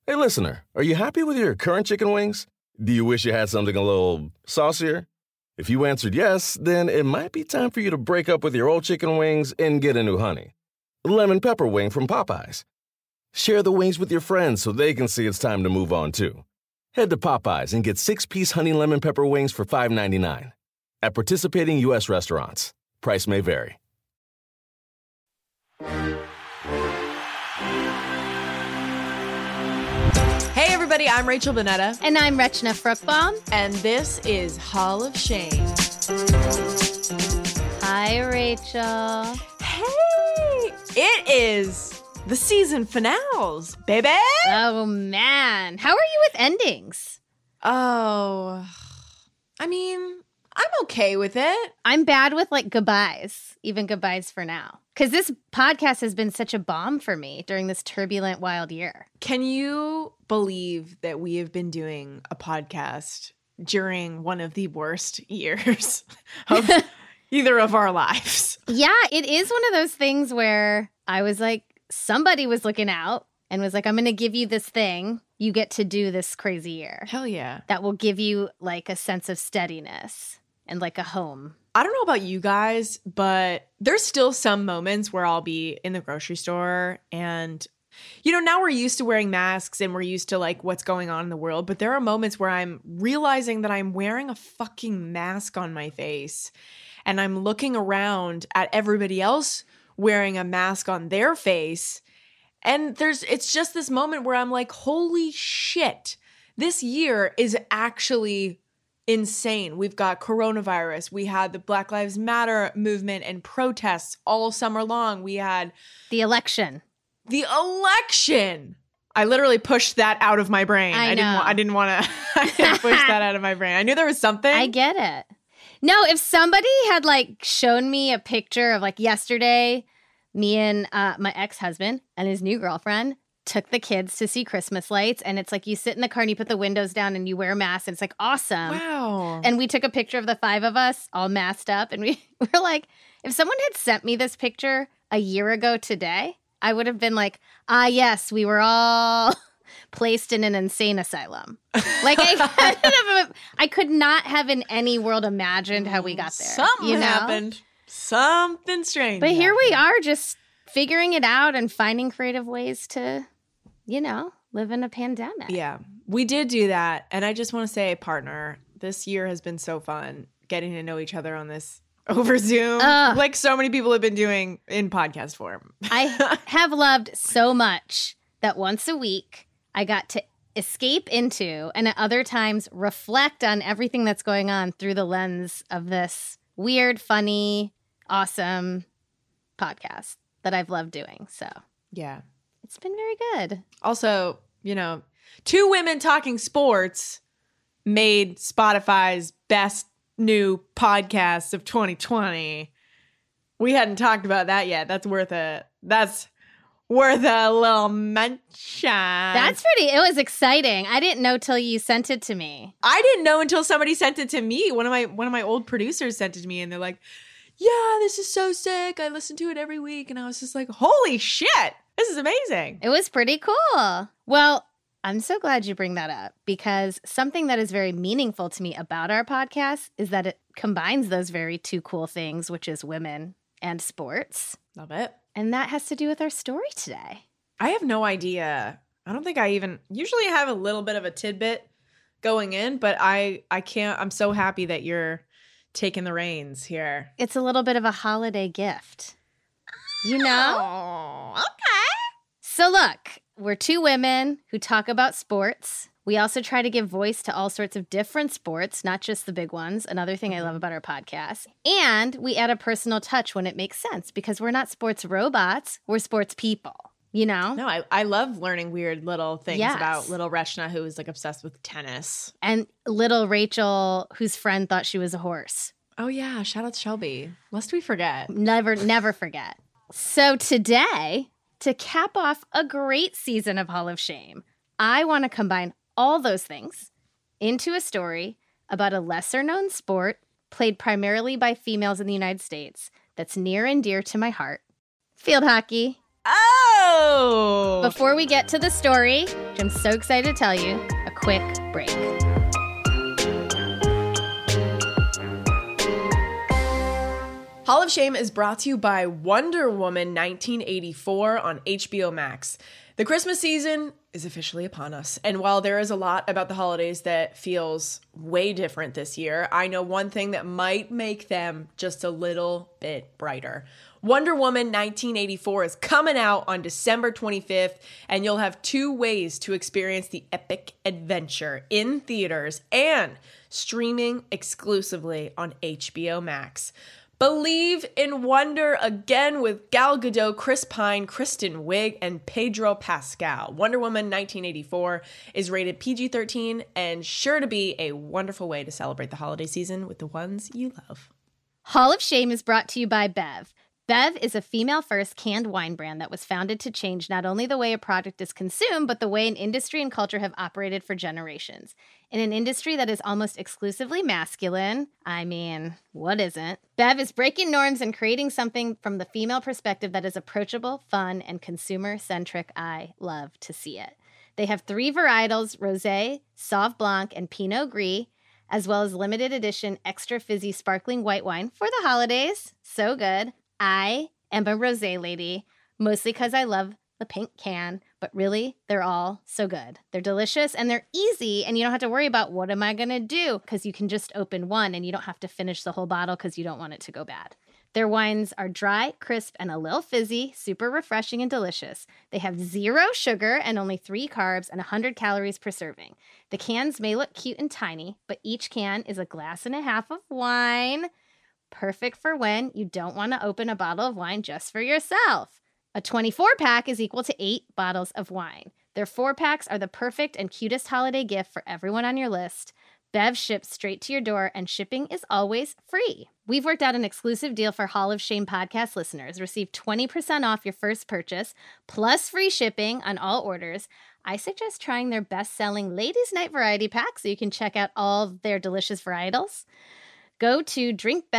Hey, listener, are you happy with your current chicken wings? Do you wish you had something a little saucier? If you answered yes, then it might be time for you to break up with your old chicken wings and get a new honey. Lemon pepper wing from Popeyes. Share the wings with your friends so they can see it's time to move on, too. Head to Popeyes and get 6-piece honey lemon pepper wings for $5.99. At participating U.S. restaurants. Price may vary. Hey everybody, I'm Rachel Bonetta. And I'm Rachna Fruchtbaum. And this is Hall of Shame. Hi, Rachel. Hey! It is the season finales, baby! Oh, man. How are you with endings? Oh, I mean, I'm okay with it. I'm bad with, like, goodbyes, even goodbyes for now. Because this podcast has been such a bomb for me during this turbulent, wild year. Can you believe that we have been doing a podcast during one of the worst years of either of our lives? Yeah, it is one of those things where I was like, somebody was looking out and was like, I'm going to give you this thing. You get to do this crazy year. Hell yeah. That will give you, like, a sense of steadiness and, like, a home. I don't know about you guys, but there's still some moments where I'll be in the grocery store and, you know, now we're used to wearing masks and we're used to like what's going on in the world. But there are moments where I'm realizing that I'm wearing a fucking mask on my face and I'm looking around at everybody else wearing a mask on their face. And it's just this moment where I'm like, holy shit, this year is actually insane. We've got coronavirus. We had the Black Lives Matter movement and protests all summer long. We had the election. I literally pushed that out of my brain. I know. I didn't want to push that out of my brain. I knew there was something. I get it. No, if somebody had like shown me a picture of like yesterday, me and my ex-husband and his new girlfriend took the kids to see Christmas lights, and it's like you sit in the car and you put the windows down and you wear a mask, and it's like awesome. Wow. And we took a picture of the 5 of us all masked up, and we were like, if someone had sent me this picture a year ago today, I would have been like, yes, we were all placed in an insane asylum. Like I could not have in any world imagined how we got there. Something happened. Something strange. But here we are, just figuring it out and finding creative ways to, you know, live in a pandemic. Yeah, we did do that. And I just want to say, partner, this year has been so fun getting to know each other on this over Zoom, like so many people have been doing in podcast form. I have loved so much that once a week I got to escape into and at other times reflect on everything that's going on through the lens of this weird, funny, awesome podcast that I've loved doing. So yeah, it's been very good. Also, you know, 2 women talking sports made Spotify's best new podcasts of 2020. We hadn't talked about that yet. That's worth a little mention. It was exciting. I didn't know till you sent it to me. I didn't know until somebody sent it to me. One of my old producers sent it to me and they're like, yeah, this is so sick. I listen to it every week. And I was just like, holy shit, this is amazing. It was pretty cool. Well, I'm so glad you bring that up because something that is very meaningful to me about our podcast is that it combines those very 2 cool things, which is women and sports. Love it. And that has to do with our story today. I have no idea. I don't think I even usually have a little bit of a tidbit going in, but I can't. I'm so happy that you're taking the reins here. It's a little bit of a holiday gift. You know? Oh, okay. So look, we're 2 women who talk about sports. We also try to give voice to all sorts of different sports, not just the big ones. Another thing I love about our podcast. And we add a personal touch when it makes sense because we're not sports robots. We're sports people, you know? No, I love learning weird little things Yes. about little Rachna, who is like obsessed with tennis. And little Rachel, whose friend thought she was a horse. Oh yeah, shout out to Shelby. Lest we forget. Never forget. So today, to cap off a great season of Hall of Shame, I want to combine all those things into a story about a lesser-known sport played primarily by females in the United States that's near and dear to my heart. Field hockey. Oh, go! Before we get to the story, which I'm so excited to tell you, a quick break. Hall of Shame is brought to you by Wonder Woman 1984 on HBO Max. The Christmas season is officially upon us, and while there is a lot about the holidays that feels way different this year, I know one thing that might make them just a little bit brighter. Wonder Woman 1984 is coming out on December 25th, and you'll have 2 ways to experience the epic adventure: in theaters and streaming exclusively on HBO Max. Believe in wonder again with Gal Gadot, Chris Pine, Kristen Wiig, and Pedro Pascal. Wonder Woman 1984 is rated PG-13 and sure to be a wonderful way to celebrate the holiday season with the ones you love. Hall of Shame is brought to you by Bev. Bev is a female-first canned wine brand that was founded to change not only the way a product is consumed, but the way an industry and culture have operated for generations. In an industry that is almost exclusively masculine, I mean, what isn't? Bev is breaking norms and creating something from the female perspective that is approachable, fun, and consumer-centric. I love to see it. They have 3 varietals: Rosé, Sauv Blanc, and Pinot Gris, as well as limited edition extra fizzy sparkling white wine for the holidays. So good. I am a rosé lady, mostly because I love the pink can, but really, they're all so good. They're delicious and they're easy, and you don't have to worry about what am I going to do, because you can just open one and you don't have to finish the whole bottle because you don't want it to go bad. Their wines are dry, crisp, and a little fizzy, super refreshing and delicious. They have 0 sugar and only 3 carbs and 100 calories per serving. The cans may look cute and tiny, but each can is a glass and a half of wine. Perfect for when you don't want to open a bottle of wine just for yourself. A 24-pack is equal to 8 bottles of wine. Their 4-packs are the perfect and cutest holiday gift for everyone on your list. Bev ships straight to your door, and shipping is always free. We've worked out an exclusive deal for Hall of Shame podcast listeners. Receive 20% off your first purchase, plus free shipping on all orders. I suggest trying their best-selling Ladies' Night Variety Pack so you can check out all their delicious varietals. Go to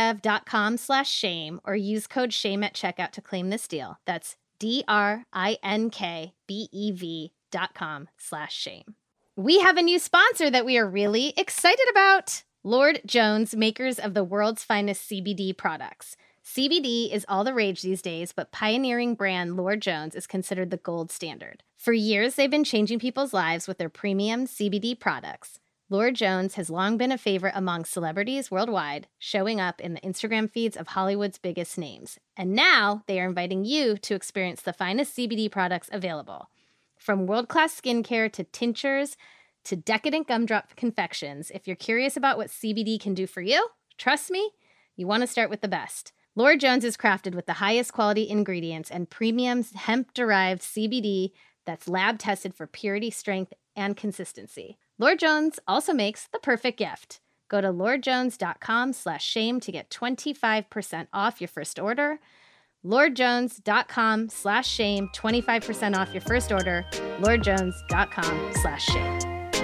drinkbev.com/shame or use code SHAME at checkout to claim this deal. That's drinkbev.com/shame. We have a new sponsor that we are really excited about. Lord Jones, makers of the world's finest CBD products. CBD is all the rage these days, but pioneering brand Lord Jones is considered the gold standard. For years, they've been changing people's lives with their premium CBD products. Lord Jones has long been a favorite among celebrities worldwide, showing up in the Instagram feeds of Hollywood's biggest names. And now they are inviting you to experience the finest CBD products available. From world-class skincare to tinctures to decadent gumdrop confections, if you're curious about what CBD can do for you, trust me, you want to start with the best. Lord Jones is crafted with the highest quality ingredients and premium hemp-derived CBD that's lab-tested for purity, strength, and consistency. Lord Jones also makes the perfect gift. Go to lordjones.com/shame to get 25% off your first order. lordjones.com/shame, 25% off your first order. lordjones.com/shame.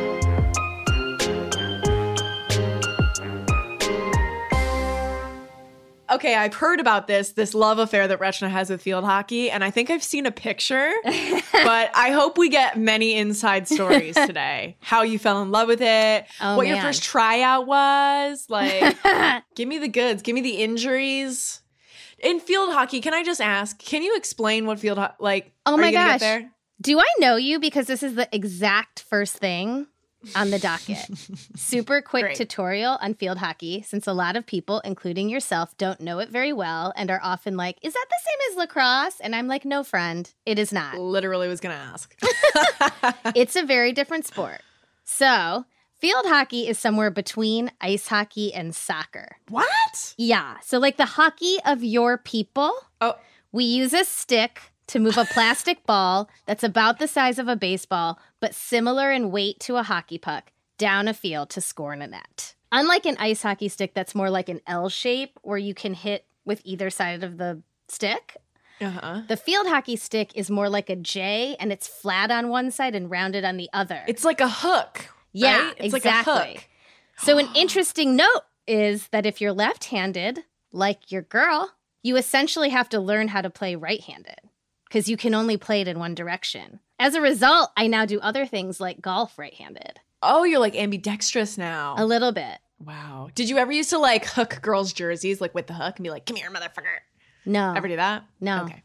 Okay, I've heard about this love affair that Rachna has with field hockey, and I think I've seen a picture, but I hope we get many inside stories today. How you fell in love with it, what your first tryout was, like, give me the goods, give me the injuries. In field hockey, can I just ask, can you explain what field hockey, like, oh my gosh, get there? Do I know you? Because this is the exact first thing on the docket. Super quick tutorial on field hockey, since a lot of people, including yourself, don't know it very well and are often like, is that the same as lacrosse? And I'm like, no, friend, it is not. Literally was going to ask. It's a very different sport. So field hockey is somewhere between ice hockey and soccer. What? Yeah. So like the hockey of your people, we use a stick to move a plastic ball that's about the size of a baseball, but similar in weight to a hockey puck, down a field to score in a net. Unlike an ice hockey stick that's more like an L shape where you can hit with either side of the stick, the field hockey stick is more like a J, and it's flat on one side and rounded on the other. It's like a hook. Yeah, right? It's exactly. like a hook. So an interesting note is that if you're left-handed, like your girl, you essentially have to learn how to play right-handed. because you can only play it in one direction. As a result, I now do other things like golf right-handed. Oh, you're like ambidextrous now. A little bit. Wow. Did you ever used to like hook girls' jerseys like with the hook and be like, come here, motherfucker? No. Ever do that? No. Okay.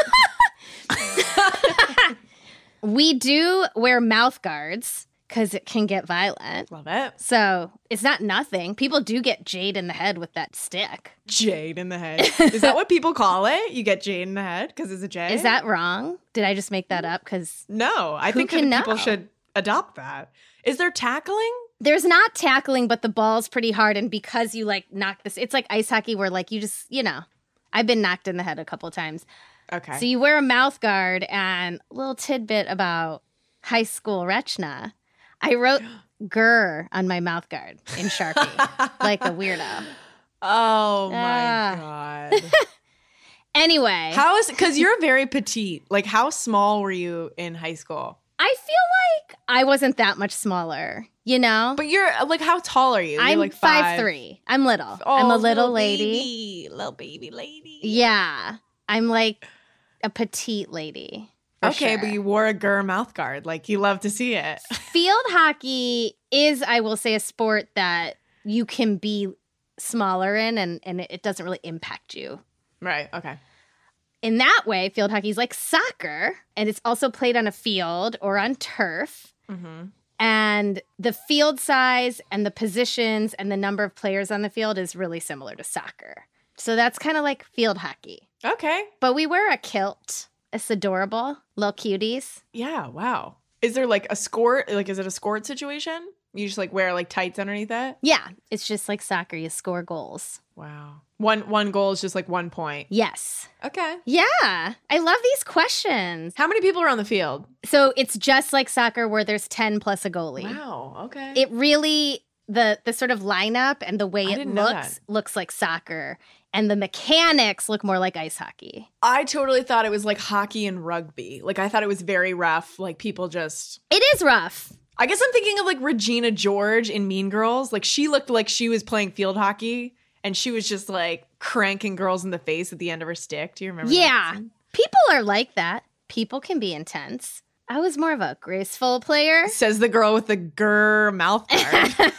We do wear mouth guards because it can get violent. Love it. So it's not nothing. People do get jade in the head with that stick. Jade in the head. Is that what people call it? You get jade in the head because it's a J? Is that wrong? Did I just make that up? Because No, I think can that people know? should adopt that. Is there tackling? there's not tackling, but the ball's pretty hard. And because you like knock this, it's like ice hockey where like you just, I've been knocked in the head a couple times. Okay. So you wear a mouth guard, and a little tidbit about high school Rechna. I wrote "grr" on my mouth guard in Sharpie, like a weirdo. Oh my God. Anyway. Because you're very petite. Like, how small were you in high school? I feel like I wasn't that much smaller, But you're like, how tall are you? You're I'm like 5'3". I'm little. Oh, I'm a little lady. Little baby lady. Yeah. I'm like a petite lady. Okay, sure. but you wore a Gurr mouth guard. Like, you love to see it. Field hockey is, I will say, a sport that you can be smaller in and it doesn't really impact you. Right. Okay. In that way, field hockey is like soccer, and it's also played on a field or on turf. Mm-hmm. And the field size and the positions and the number of players on the field is really similar to soccer. So that's kind of like field hockey. Okay. But we wear a kilt. It's adorable. Little cuties. Yeah. Wow. Is there like a skort? Like, is it a skort situation? You just like wear like tights underneath it? Yeah, it's just like soccer. You score goals. Wow. One goal is just like 1 point. Yes. Okay. Yeah. I love these questions. How many people are on the field? So it's just like soccer where there's 10 plus a goalie. Wow. Okay. It really, the sort of lineup and the way I it didn't know that. looks like soccer. And the mechanics look more like ice hockey. I totally thought it was like hockey and rugby. Like, I thought it was very rough. Like, people just... It is rough. I guess I'm thinking of like Regina George in Mean Girls. Like, she looked like she was playing field hockey and she was just like cranking girls in the face at the end of her stick. Do you remember Yeah. that scene? People are like that. People can be intense. I was more of a graceful player. Says the girl with the Gurr mouth guard.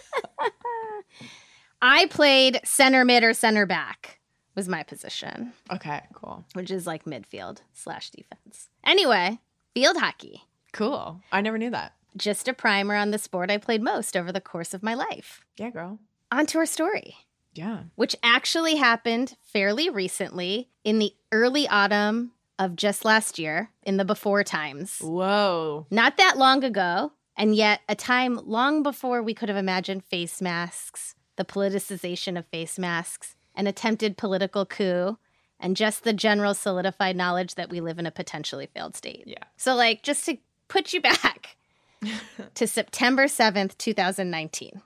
I played center mid or center back was my position, Okay, cool. which is like midfield / defense. Anyway, field hockey. Cool. I never knew that. Just a primer on the sport I played most over the course of my life. Yeah, girl. On to our story, Yeah. which actually happened fairly recently in the early autumn of just last year, in the before times. Whoa. Not that long ago, and yet a time long before we could have imagined face masks, the politicization of face masks, an attempted political coup, and just the general solidified knowledge that we live in a potentially failed state. Yeah. So, like, just to put you back to September 7th, 2019.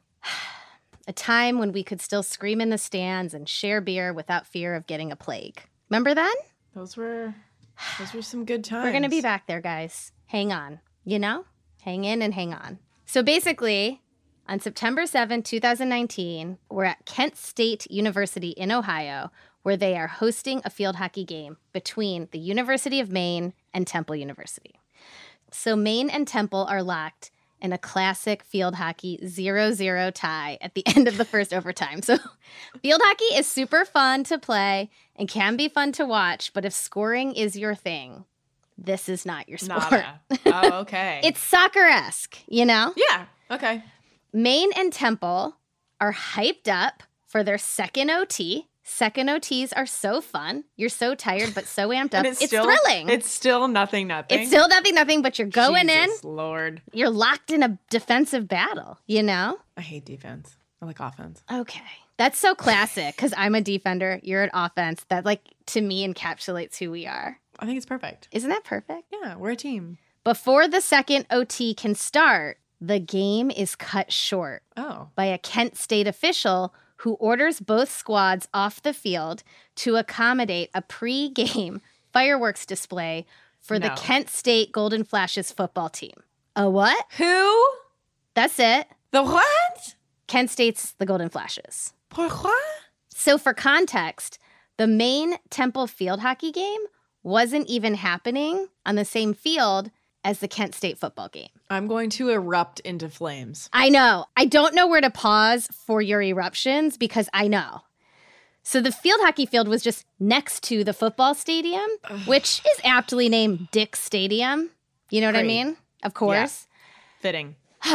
A time when we could still scream in the stands and share beer without fear of getting a plague. Remember then? Those were some good times. We're going to be back there, guys. Hang on. Hang in and hang on. So basically, on September 7th, 2019, we're at Kent State University in Ohio, where they are hosting a field hockey game between the University of Maine and Temple University. So Maine and Temple are locked in a classic field hockey 0-0 tie at the end of the first overtime. So field hockey is super fun to play and can be fun to watch, but if scoring is your thing, this is not your sport. Nada. Oh, okay. It's soccer-esque, Yeah. Okay. Maine and Temple are hyped up for their second OT. Second OTs are so fun. You're so tired, but so amped up. And It's thrilling. It's still nothing. It's still nothing, but you're going Jesus Lord. in. You're locked in a defensive battle, I hate defense. I like offense. Okay. That's so classic because I'm a defender. You're an offense. That, like, to me, encapsulates who we are. I think it's perfect. Isn't that perfect? Yeah, we're a team. Before the second OT can start, the game is cut short Oh. by a Kent State official who orders both squads off the field to accommodate a pre-game fireworks display for the No. Kent State Golden Flashes football team. A what? Who? That's it. The what? Kent State's the Golden Flashes. Pourquoi? So for context, the Maine Temple field hockey game wasn't even happening on the same field as the Kent State football game. I'm going to erupt into flames. I know. I don't know where to pause for your eruptions because I know. So the field hockey field was just next to the football stadium, which is aptly named Dick Stadium. You know what I mean? Of course. Yeah. Fitting.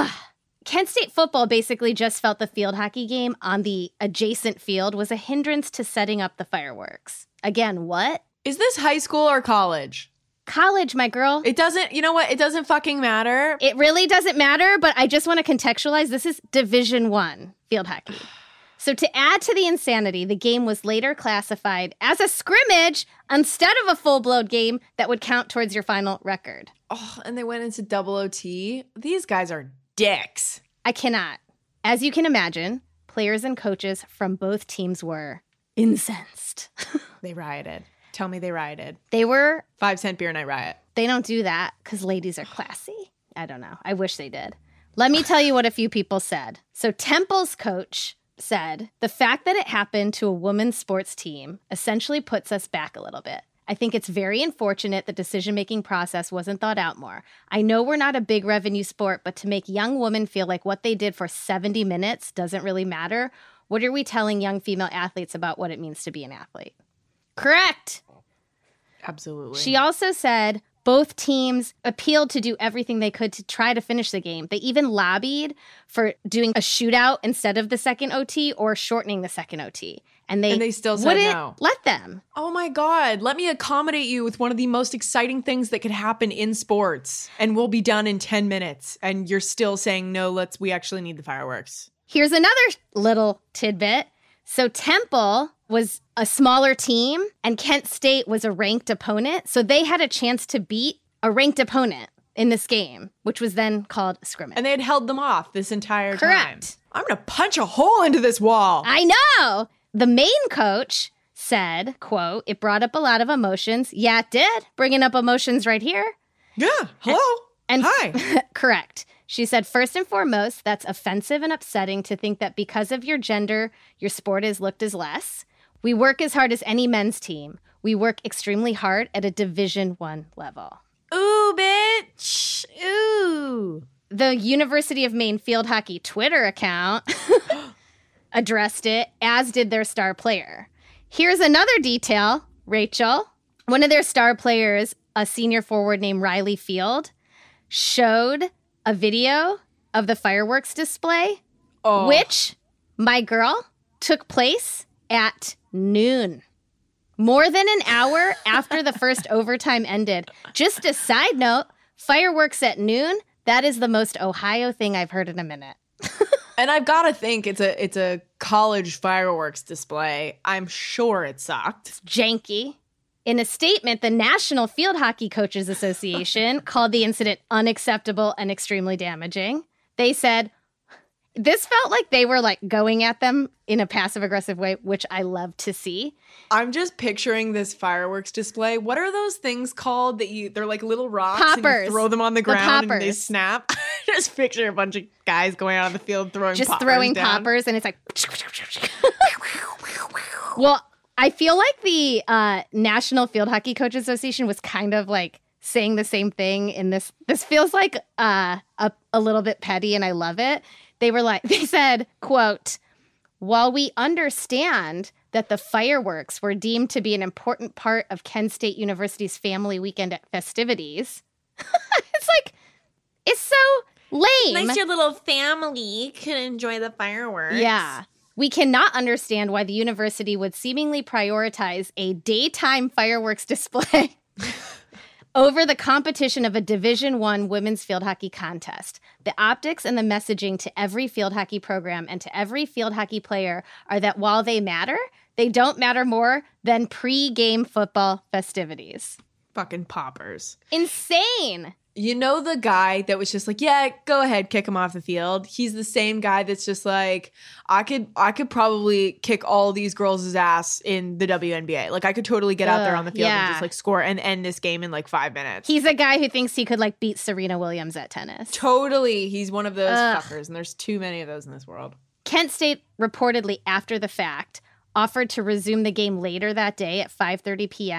Kent State football basically just felt the field hockey game on the adjacent field was a hindrance to setting up the fireworks. Again, what? Is this high school or college? College, my girl. It doesn't, you know what? It doesn't fucking matter. It really doesn't matter, but I just want to contextualize. This is Division I field hockey. So to add to the insanity, the game was later classified as a scrimmage instead of a full-blown game that would count towards your final record. Oh, and they went into double OT. These guys are dicks. I cannot. As you can imagine, players and coaches from both teams were incensed. They rioted. Tell me they rioted. They were 5-cent beer night riot. They don't do that because ladies are classy. I don't know. I wish they did. Let me tell you what a few people said. So Temple's coach said, the fact that it happened to a women's sports team essentially puts us back a little bit. I think it's very unfortunate the decision-making process wasn't thought out more. I know we're not a big revenue sport, but to make young women feel like what they did for 70 minutes doesn't really matter, what are we telling young female athletes about what it means to be an athlete? Correct. Absolutely. She also said both teams appealed to do everything they could to try to finish the game. They even lobbied for doing a shootout instead of the second OT or shortening the second OT. And they still said wouldn't no. let them. Oh my God. Let me accommodate you with one of the most exciting things that could happen in sports. And we'll be done in 10 minutes. And you're still saying, no, we actually need the fireworks. Here's another little tidbit. So Temple was a smaller team and Kent State was a ranked opponent. So they had a chance to beat a ranked opponent in this game, which was then called scrimmage. And they had held them off this entire time. Correct. I'm going to punch a hole into this wall. I know. The main coach said, quote, it brought up a lot of emotions. Yeah, it did. Bringing up emotions right here. Yeah. Hello. And hi. Correct. She said, first and foremost, that's offensive and upsetting to think that because of your gender, your sport is looked as less. We work as hard as any men's team. We work extremely hard at a Division I level. Ooh, bitch. Ooh. The University of Maine field hockey Twitter account addressed it, as did their star player. Here's another detail, Rachel. One of their star players, a senior forward named Riley Field, showed a video of the fireworks display, which, my girl, took place at noon. More than an hour after the first overtime ended. Just a side note, fireworks at noon, that is the most Ohio thing I've heard in a minute. And I've got to think it's a college fireworks display. I'm sure it sucked. It's janky. In a statement, the National Field Hockey Coaches Association called the incident unacceptable and extremely damaging. They said, this felt like they were like going at them in a passive-aggressive way, which I love to see. I'm just picturing this fireworks display. What are those things called they're like little rocks poppers. And you throw them on the ground and they poppers. snap? Just picture a bunch of guys going out on the field throwing poppers and it's like Well, I feel like the National Field Hockey Coaches Association was kind of like saying the same thing in this. This feels like a little bit petty, and I love it. They said, quote, while we understand that the fireworks were deemed to be an important part of Kent State University's family weekend festivities, it's so lame. Nice your little family can enjoy the fireworks. Yeah. We cannot understand why the university would seemingly prioritize a daytime fireworks display over the competition of a Division I women's field hockey contest. The optics and the messaging to every field hockey program and to every field hockey player are that while they matter, they don't matter more than pre-game football festivities. Fucking poppers. Insane. You know the guy that was just like, yeah, go ahead, kick him off the field. He's the same guy that's just like, I could probably kick all these girls' ass in the WNBA. Like I could totally get out there on the field and just like score and end this game in like 5 minutes. He's a guy who thinks he could like beat Serena Williams at tennis. Totally. He's one of those fuckers, and there's too many of those in this world. Kent State reportedly after the fact offered to resume the game later that day at 5:30 p.m.,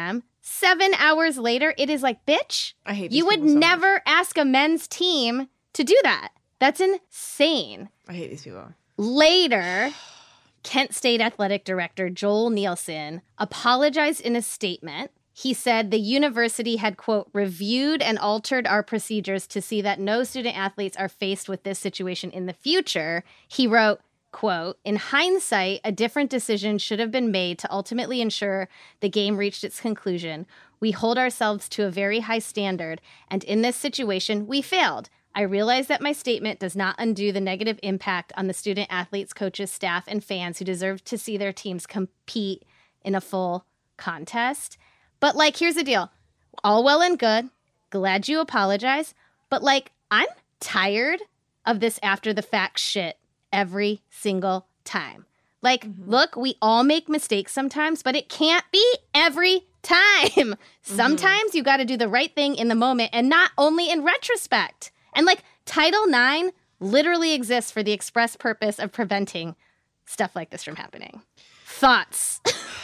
7 hours later, it is like, bitch, I hate these you would people so never much. ask a men's team to do that. That's insane. I hate these people. Later, Kent State Athletic Director Joel Nielsen apologized in a statement. He said the university had, quote, reviewed and altered our procedures to see that no student athletes are faced with this situation in the future. He wrote, quote, in hindsight, a different decision should have been made to ultimately ensure the game reached its conclusion. We hold ourselves to a very high standard, and in this situation, we failed. I realize that my statement does not undo the negative impact on the student athletes, coaches, staff, and fans who deserve to see their teams compete in a full contest. But, like, here's the deal. All well and good. Glad you apologize. But, like, I'm tired of this after the fact shit every single time. Like, look, we all make mistakes sometimes, but it can't be every time. Sometimes you got to do the right thing in the moment and not only in retrospect. And, like, Title IX literally exists for the express purpose of preventing stuff like this from happening. Thoughts?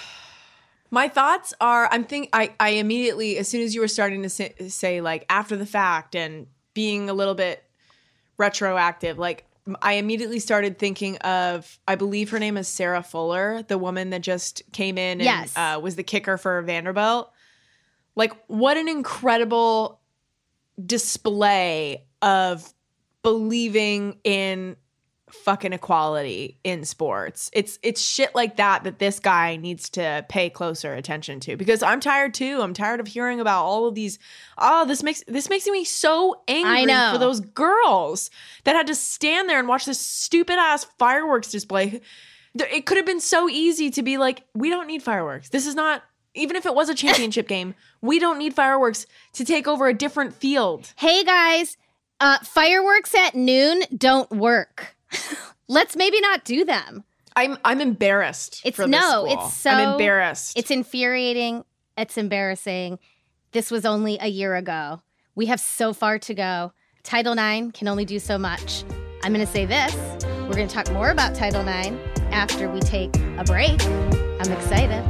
My thoughts are, I immediately, as soon as you were starting to say like after the fact and being a little bit retroactive, like I immediately started thinking of, I believe her name is Sarah Fuller, the woman that just came in and was the kicker for Vanderbilt. Like, what an incredible display of believing in fucking equality in sports. It's shit like that this guy needs to pay closer attention to, because I'm tired too. I'm tired of hearing about all of these. Oh, this makes me so angry for those girls that had to stand there and watch this stupid ass fireworks display. It could have been so easy to be like, we don't need fireworks. This is not, even if it was a championship game, we don't need fireworks to take over a different field. Hey guys, fireworks at noon don't work. Let's maybe not do them. I'm embarrassed. I'm embarrassed. It's infuriating. It's embarrassing. This was only a year ago. We have so far to go. Title IX can only do so much. I'm going to say this. We're going to talk more about Title IX after we take a break. I'm excited.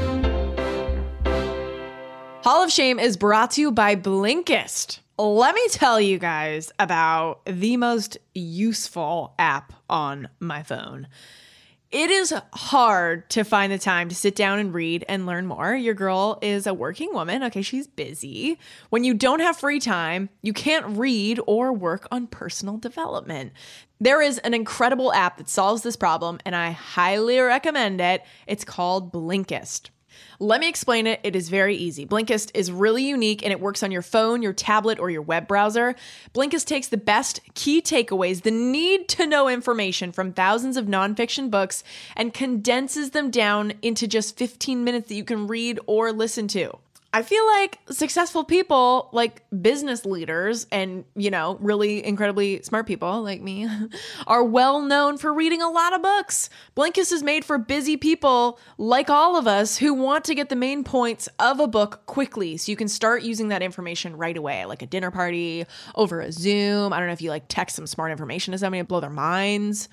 Hall of Shame is brought to you by Blinkist. Let me tell you guys about the most useful app on my phone. It is hard to find the time to sit down and read and learn more. Your girl is a working woman. Okay, she's busy. When you don't have free time, you can't read or work on personal development. There is an incredible app that solves this problem, and I highly recommend it. It's called Blinkist. Let me explain it. It is very easy. Blinkist is really unique and it works on your phone, your tablet, or your web browser. Blinkist takes the best key takeaways, the need-to-know information from thousands of nonfiction books, and condenses them down into just 15 minutes that you can read or listen to. I feel like successful people, like business leaders and, really incredibly smart people like me, are well known for reading a lot of books. Blinkist is made for busy people like all of us who want to get the main points of a book quickly, so you can start using that information right away, like a dinner party, over a Zoom. I don't know if you text some smart information to somebody to blow their minds.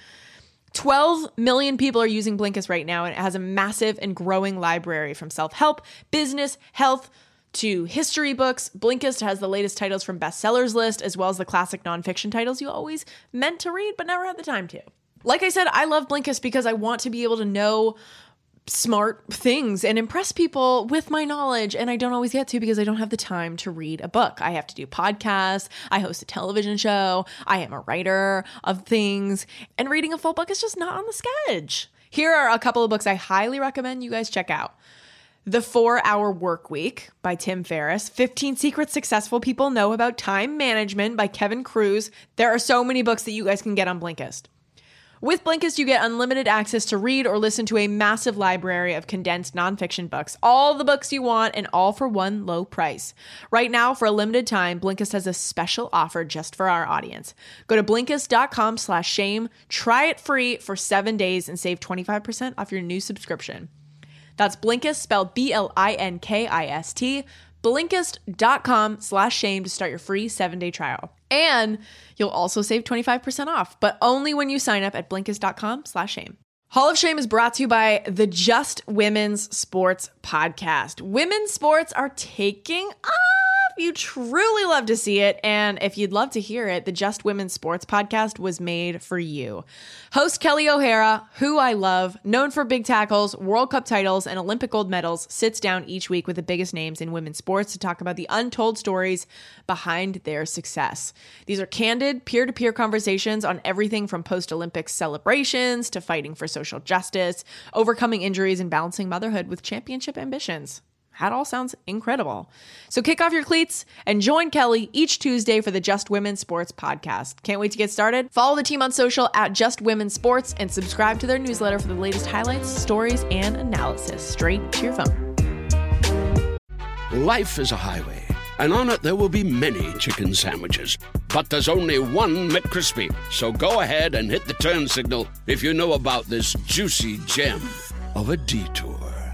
12 million people are using Blinkist right now, and it has a massive and growing library from self-help, business, health, to history books. Blinkist has the latest titles from bestsellers list, as well as the classic nonfiction titles you always meant to read but never had the time to. Like I said, I love Blinkist because I want to be able to know smart things and impress people with my knowledge, and I don't always get to because I don't have the time to read a book. I have to do podcasts, I host a television show, I am a writer of things, and reading a full book is just not on the schedule. Here are a couple of books I highly recommend you guys check out. The 4-Hour Workweek by Tim Ferriss, 15 Secrets Successful People Know About Time Management by Kevin Kruse. There are so many books that you guys can get on Blinkist. With Blinkist, you get unlimited access to read or listen to a massive library of condensed nonfiction books, all the books you want, and all for one low price. Right now, for a limited time, Blinkist has a special offer just for our audience. Go to Blinkist.com/shame, try it free for 7 days, and save 25% off your new subscription. That's Blinkist, spelled Blinkist, Blinkist.com/shame to start your free 7-day trial. And you'll also save 25% off, but only when you sign up at Blinkist.com/shame. Hall of Shame is brought to you by the Just Women's Sports podcast. Women's sports are taking off. You truly love to see it. And if you'd love to hear it, the Just Women's Sports podcast was made for you. Host Kelly O'Hara, who I love, known for big tackles, World Cup titles, and Olympic gold medals, sits down each week with the biggest names in women's sports to talk about the untold stories behind their success. These are candid, peer-to-peer conversations on everything from post-Olympics celebrations to fighting for social justice, overcoming injuries, and balancing motherhood with championship ambitions. That all sounds incredible. So kick off your cleats and join Kelly each Tuesday for the Just Women's Sports podcast. Can't wait to get started? Follow the team on social at Just Women's Sports and subscribe to their newsletter for the latest highlights, stories, and analysis straight to your phone. Life is a highway, and on it there will be many chicken sandwiches. But there's only one McCrispy. So go ahead and hit the turn signal if you know about this juicy gem of a detour.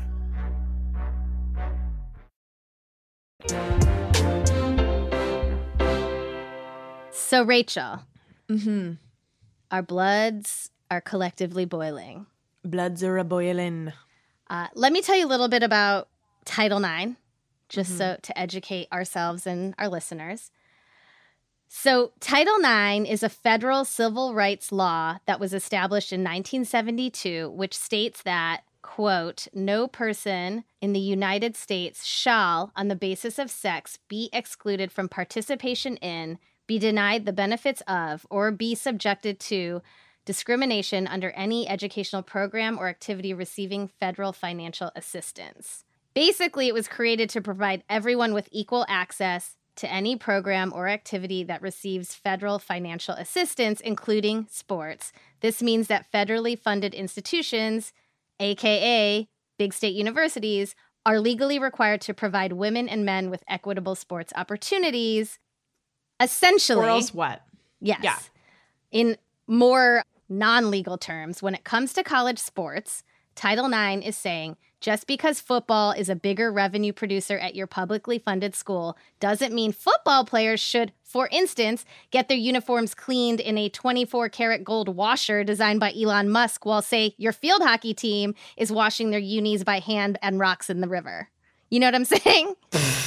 So, Rachel, our bloods are collectively boiling. Bloods are a-boiling. Let me tell you a little bit about Title IX, just so to educate ourselves and our listeners. So, Title IX is a federal civil rights law that was established in 1972, which states that, quote, no person in the United States shall, on the basis of sex, be excluded from participation in, be denied the benefits of, or be subjected to discrimination under any educational program or activity receiving federal financial assistance. Basically, it was created to provide everyone with equal access to any program or activity that receives federal financial assistance, including sports. This means that federally funded institutions, aka big state universities, are legally required to provide women and men with equitable sports opportunities. Essentially. Or else what? Yes. Yeah. In more non-legal terms, when it comes to college sports, Title IX is saying just because football is a bigger revenue producer at your publicly funded school doesn't mean football players should, for instance, get their uniforms cleaned in a 24-karat gold washer designed by Elon Musk while, say, your field hockey team is washing their unis by hand and rocks in the river. You know what I'm saying?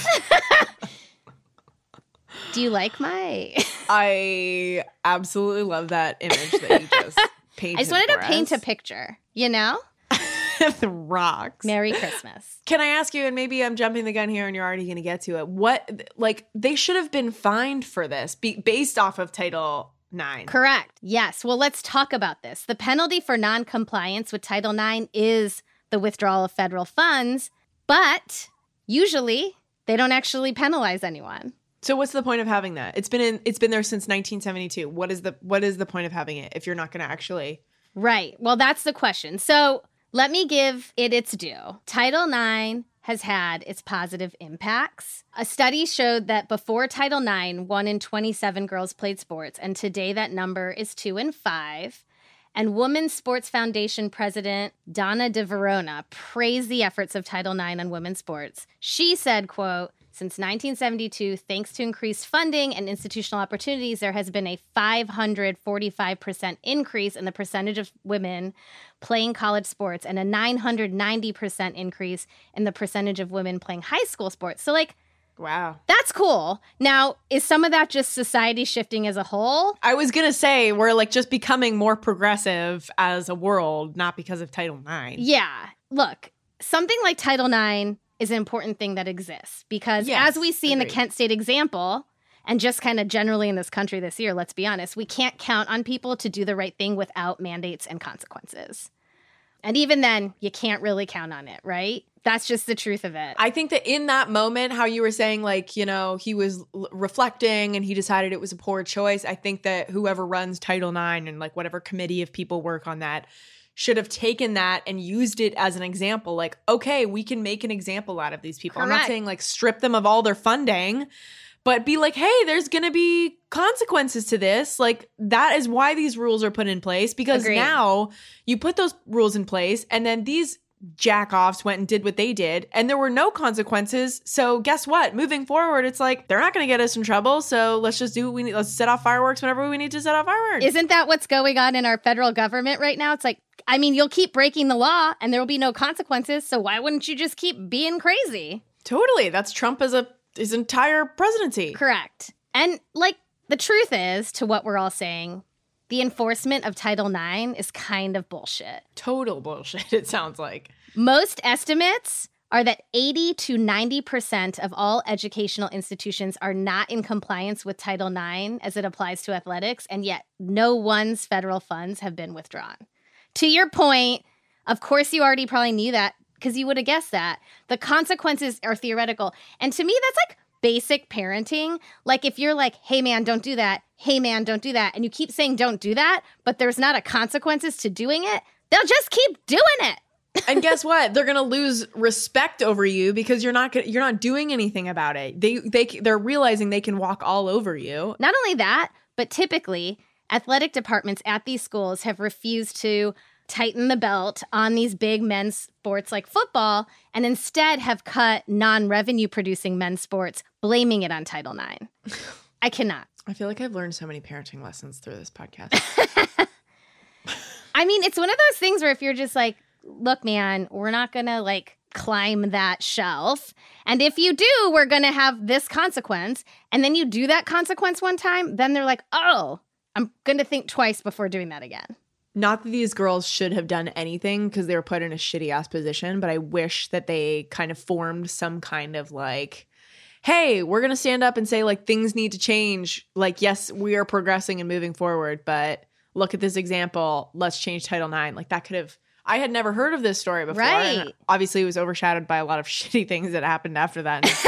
Do you like my... I absolutely love that image that you just painted. I just wanted to paint a picture, you know? The rocks. Merry Christmas. Can I ask you, and maybe I'm jumping the gun here and you're already going to get to it, what, like, they should have been fined for this based off of Title IX. Correct. Yes. Well, let's talk about this. The penalty for non-compliance with Title IX is the withdrawal of federal funds, but usually they don't actually penalize anyone. So what's the point of having that? It's been there since 1972. What is the point of having it if you're not going to actually? Right. Well, that's the question. So let me give it its due. Title IX has had its positive impacts. A study showed that before Title IX, 1 in 27 girls played sports, and today that number is 2 in 5. And Women's Sports Foundation President Donna DeVerona praised the efforts of Title IX on women's sports. She said, quote, since 1972, thanks to increased funding and institutional opportunities, there has been a 545% increase in the percentage of women playing college sports and a 990% increase in the percentage of women playing high school sports. So, like, wow, that's cool. Now, is some of that just society shifting as a whole? I was going to say we're like just becoming more progressive as a world, not because of Title IX. Yeah. Look, something like Title IX is an important thing that exists because as we see in the Kent State example, and just kind of generally in this country this year, let's be honest, we can't count on people to do the right thing without mandates and consequences. And even then, you can't really count on it, right? That's just the truth of it. I think that in that moment, how you were saying, like, you know, he was reflecting and he decided it was a poor choice. I think that whoever runs Title IX and like whatever committee of people work on that should have taken that and used it as an example. Like, okay, we can make an example out of these people. Correct. I'm not saying like strip them of all their funding, but be like, hey, there's going to be consequences to this. Like, that is why these rules are put in place, because Agreed. now you put those rules in place and then these jack-offs went and did what they did and there were no consequences. So guess what? Moving forward, it's like, they're not going to get us in trouble. So let's just do what we need. Let's set off fireworks whenever we need to set off fireworks. Isn't that what's going on in our federal government right now? It's like, I mean, you'll keep breaking the law and there will be no consequences. So why wouldn't you just keep being crazy? Totally. That's Trump as his entire presidency. Correct. And like the truth is, to what we're all saying, the enforcement of Title IX is kind of bullshit. Total bullshit, it sounds like. Most estimates are that 80 to 90% of all educational institutions are not in compliance with Title IX as it applies to athletics, and yet no one's federal funds have been withdrawn. To your point, of course you already probably knew that because you would have guessed that. The consequences are theoretical. And to me, that's like basic parenting. Like if you're like, hey man, don't do that. Hey man, don't do that. And you keep saying don't do that, but there's not a consequences to doing it, they'll just keep doing it. And guess what? They're going to lose respect over you because you're not doing anything about it. They're realizing they can walk all over you. Not only that, but typically athletic departments at these schools have refused to tighten the belt on these big men's sports like football and instead have cut non-revenue producing men's sports, blaming it on Title IX. I cannot. I feel like I've learned so many parenting lessons through this podcast. I mean, it's one of those things where if you're just like, look, man, we're not going to like climb that shelf. And if you do, we're going to have this consequence. And then you do that consequence one time, then they're like, oh, I'm going to think twice before doing that again. Not that these girls should have done anything because they were put in a shitty ass position, but I wish that they kind of formed some kind of like, hey, we're going to stand up and say like things need to change. Like, yes, we are progressing and moving forward, but look at this example. Let's change Title IX. Like that could have, I had never heard of this story before. Right. And obviously it was overshadowed by a lot of shitty things that happened after that in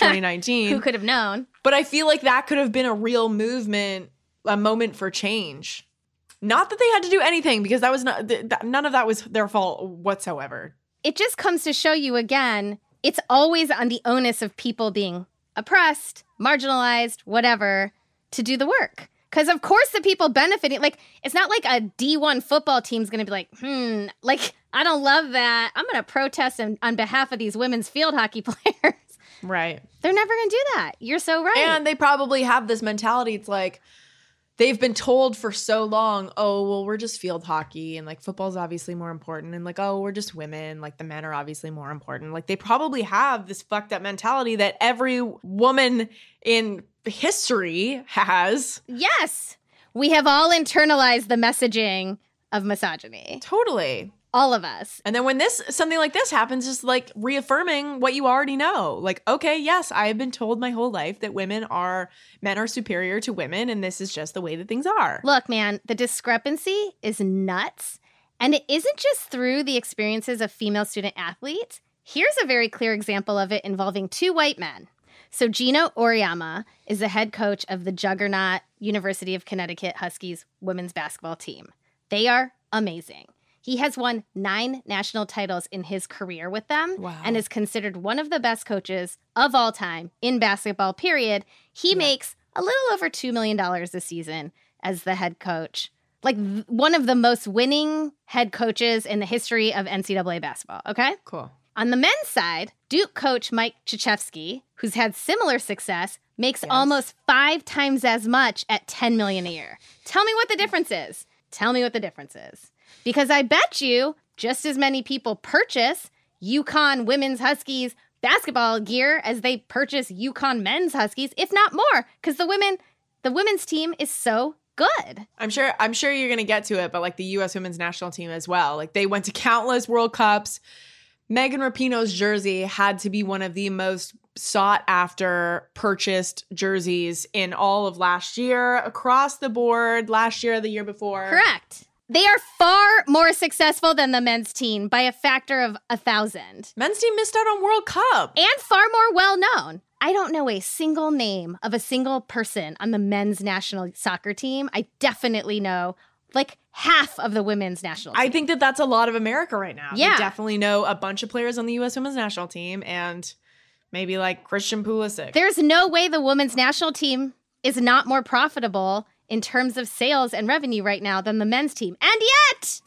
2019. Who could have known? But I feel like that could have been a real movement, a moment for change. Not that they had to do anything because that was none of that was their fault whatsoever. It just comes to show you again, it's always on the onus of people being oppressed, marginalized, whatever, to do the work. Because of course the people benefiting, like it's not like a D1 football team's going to be like, like I don't love that. I'm going to protest on behalf of these women's field hockey players. Right. They're never going to do that. You're so right. And they probably have this mentality. It's like, they've been told for so long, oh, well, we're just field hockey and like football's obviously more important. And like, oh, we're just women. Like the men are obviously more important. Like they probably have this fucked up mentality that every woman in history has. Yes. We have all internalized the messaging of misogyny. Totally. All of us. And then when something like this happens, just like reaffirming what you already know. Like, okay, yes, I have been told my whole life that men are superior to women, and this is just the way that things are. Look, man, the discrepancy is nuts. And it isn't just through the experiences of female student athletes. Here's a very clear example of it involving two white men. So Gino Auriemma is the head coach of the juggernaut University of Connecticut Huskies women's basketball team. They are amazing. He has won 9 national titles in his career with them. Wow. And is considered one of the best coaches of all time in basketball, period. He makes a little over $2 million this season as the head coach. Like one of the most winning head coaches in the history of NCAA basketball, okay? Cool. On the men's side, Duke coach Mike Krzyzewski, who's had similar success, makes almost 5 times as much at $10 million a year. Tell me what the difference is. Tell me what the difference is. Because I bet you just as many people purchase UConn women's Huskies basketball gear as they purchase UConn men's Huskies, if not more, because the women's team is so good. I'm sure you're going to get to it, but like the U.S. women's national team as well. Like they went to countless World Cups. Megan Rapinoe's jersey had to be one of the most sought after purchased jerseys in all of last year, across the board, last year, the year before. Correct. They are far more successful than the men's team by a factor of 1,000. Men's team missed out on World Cup. And far more well-known. I don't know a single name of a single person on the men's national soccer team. I definitely know like half of the women's national team. I think that that's a lot of America right now. Yeah. We definitely know a bunch of players on the U.S. women's national team and maybe like Christian Pulisic. There's no way the women's national team is not more profitable in terms of sales and revenue right now than the men's team. And yet,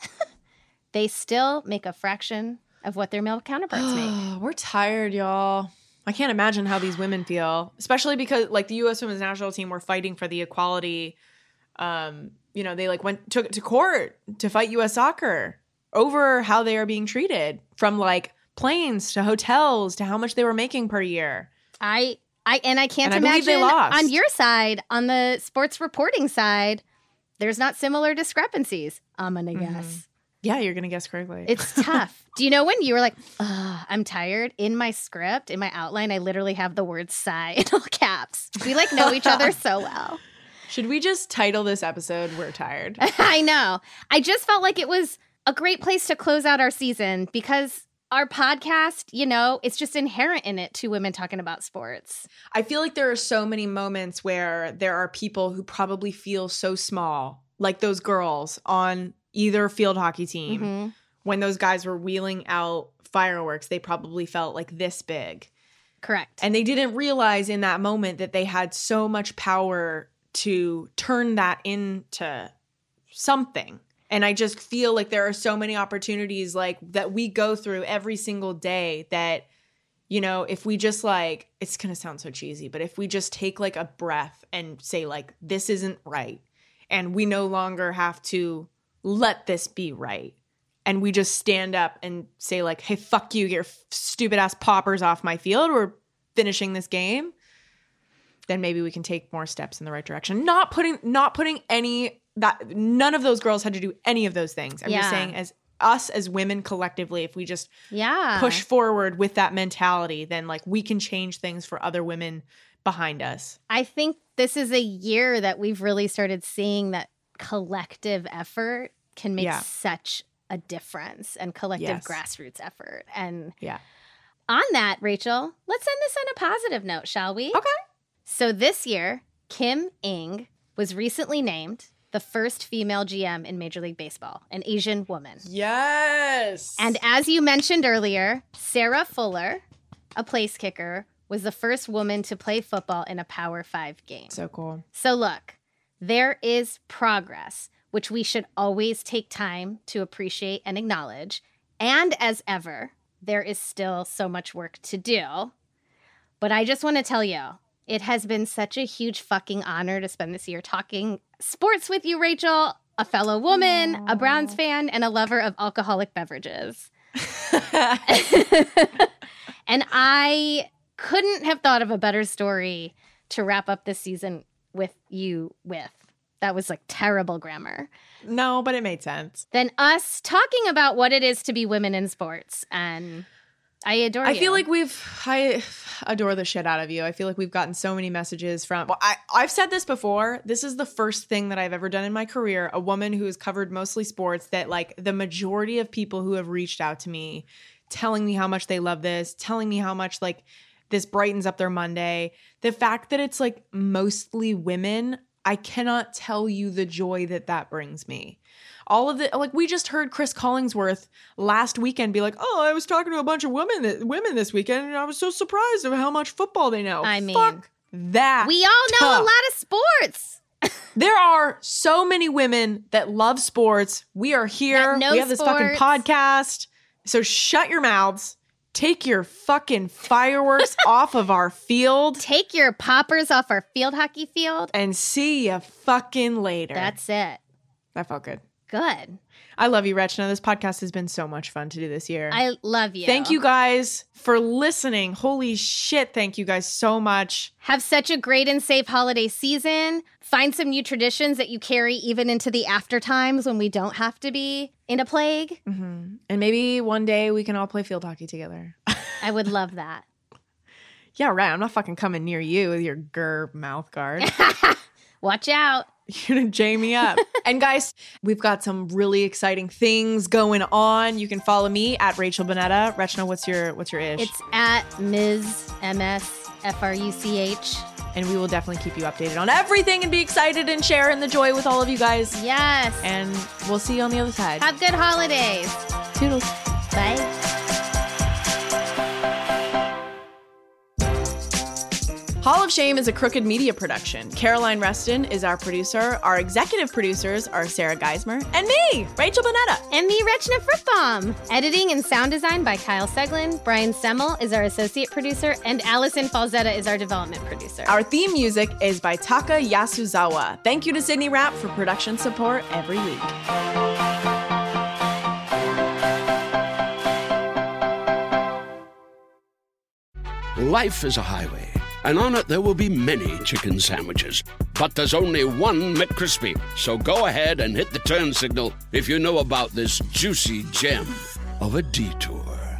they still make a fraction of what their male counterparts make. We're tired, y'all. I can't imagine how these women feel, especially because like the U.S. women's national team were fighting for the equality They like took it to court to fight U.S. Soccer over how they are being treated, from like planes to hotels to how much they were making per year. I can't I believe imagine they lost. on your side, on the sports reporting side, there's not similar discrepancies. I'm going to guess. Yeah, you're going to guess correctly. It's tough. Do you know when you were like, I'm tired? In my script, in my outline, I literally have the word sigh in all caps. We like know each other so well. Should we just title this episode We're Tired? I know. I just felt like it was a great place to close out our season because our podcast, it's just inherent in it, two women talking about sports. I feel like there are so many moments where there are people who probably feel so small, like those girls on either field hockey team. Mm-hmm. When those guys were wheeling out fireworks, they probably felt like this big. Correct. And they didn't realize in that moment that they had so much power to turn that into something. And I just feel like there are so many opportunities like that we go through every single day that, if we just like, it's going to sound so cheesy, but if we just take like a breath and say like, this isn't right. And we no longer have to let this be right. And we just stand up and say like, hey, fuck you, get your stupid ass poppers off my field. We're finishing this game. Then maybe we can take more steps in the right direction. Not putting any that none of those girls had to do any of those things. I'm just saying as us as women collectively, if we just push forward with that mentality, then like we can change things for other women behind us. I think this is a year that we've really started seeing that collective effort can make such a difference, and collective grassroots effort. And on that, Rachel, let's end this on a positive note, shall we? Okay. So this year, Kim Ng was recently named the first female GM in Major League Baseball, an Asian woman. Yes. And as you mentioned earlier, Sarah Fuller, a place kicker, was the first woman to play football in a Power 5 game. So cool. So look, there is progress, which we should always take time to appreciate and acknowledge. And as ever, there is still so much work to do. But I just want to tell you, it has been such a huge fucking honor to spend this year talking sports with you, Rachel, a fellow woman, a Browns fan, and a lover of alcoholic beverages. And I couldn't have thought of a better story to wrap up this season with you with. That was like terrible grammar. No, but it made sense. Than us talking about what it is to be women in sports. And I adore you. I feel like I adore the shit out of you. I feel like we've gotten so many messages from, I've said this before. This is the first thing that I've ever done in my career. A woman who has covered mostly sports, that like the majority of people who have reached out to me telling me how much they love this, telling me how much like this brightens up their Monday. The fact that it's like mostly women, I cannot tell you the joy that brings me. All of the, like, we just heard Chris Collingsworth last weekend be like, oh, I was talking to a bunch of women this weekend, and I was so surprised of how much football they know. I mean, fuck that. We all know a lot of sports. There are so many women that love sports. We are here. We have this fucking podcast. So shut your mouths. Take your fucking fireworks off of our field. Take your poppers off our field hockey field. And see you fucking later. That's it. That felt good. Good. I love you, Rachna. This podcast has been so much fun to do this year. I love you. Thank you guys for listening. Holy shit. Thank you guys so much. Have such a great and safe holiday season. Find some new traditions that you carry even into the after times when we don't have to be in a plague. Mm-hmm. And maybe one day we can all play field hockey together. I would love that. Yeah, right. I'm not fucking coming near you with your grr mouth guard. Watch out. You're going to jam me up. And guys, we've got some really exciting things going on. You can follow me at Rachel Bonetta. Rachna, what's your ish? It's at Ms. MS FRUCH. And we will definitely keep you updated on everything and be excited and share in the joy with all of you guys. Yes. And we'll see you on the other side. Have good holidays. Toodles. Bye. Hall of Shame is a Crooked Media production. Caroline Reston is our producer. Our executive producers are Sarah Geismer and me, Rachel Bonetta. And me, Rachna Fruchtbaum. Editing and sound design by Kyle Seglin. Brian Semmel is our associate producer, and Allison Falzetta is our development producer. Our theme music is by Taka Yasuzawa. Thank you to Sydney Rapp for production support every week. Life is a highway, and on it there will be many chicken sandwiches. But there's only one McCrispy. So go ahead and hit the turn signal if you know about this juicy gem of a detour.